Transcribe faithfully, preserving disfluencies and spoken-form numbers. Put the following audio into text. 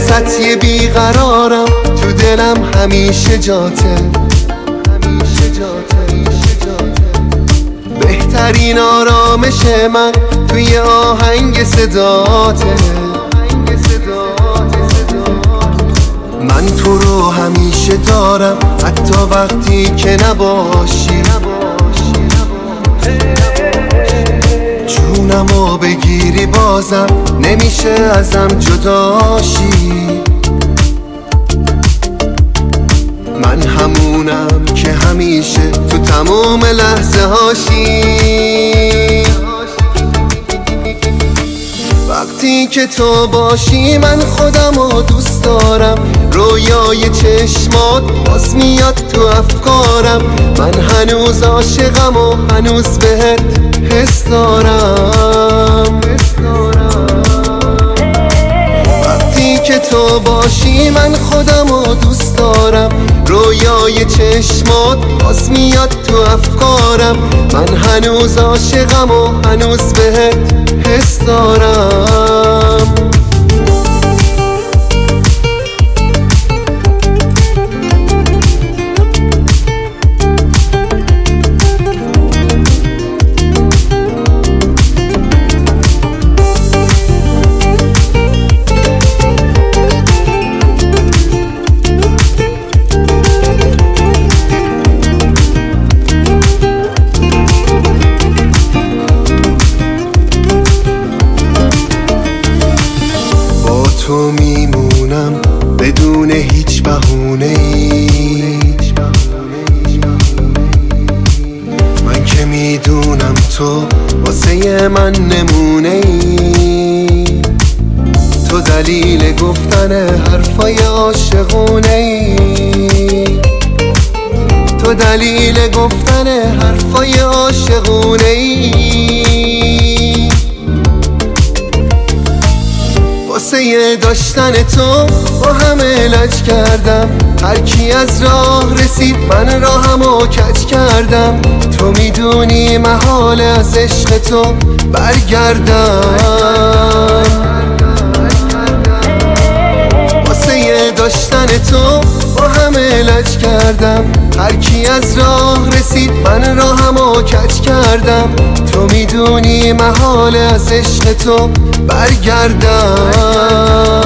واسط یه بیقرارم، تو دلم همیشه جاته، بهترین آرامش من توی آهنگ صداته. من تو رو همیشه دارم حتی وقتی که نباشی، جونمو بگیری بازم نمیشه ازم جداشی. من همونم که همیشه تو تموم لحظه هاشی. وقتی که تو باشی من خودمو دوست دارم، رویای چشمات باز میاد تو افکارم. من هنوز عاشقم و هنوز بهت حس دارم. وقتی که تو باشی من خودمو دوست دارم، رویای چشمات باز میاد تو افکارم. من هنوز عاشقم و هنوز بهت حس دارم. تو میمونم بدون هیچ بهونه‌ای، من که میدونم تو واسه من نمونه‌ای. تو دلیل گفتن حرفای عاشقونه‌ای، تو دلیل گفتن حرفای عاشقونه‌ای. واسه داشتن تو با هم علاج کردم، هر کی از راه رسید من راهمو کج کردم. تو میدونی محال از عشق تو برگردم. واسه داشتن تو با هم علاج کردم، هر کی از راه رسید من راهمو کج کردم. تو میدونی محال از عشق تو برگردم.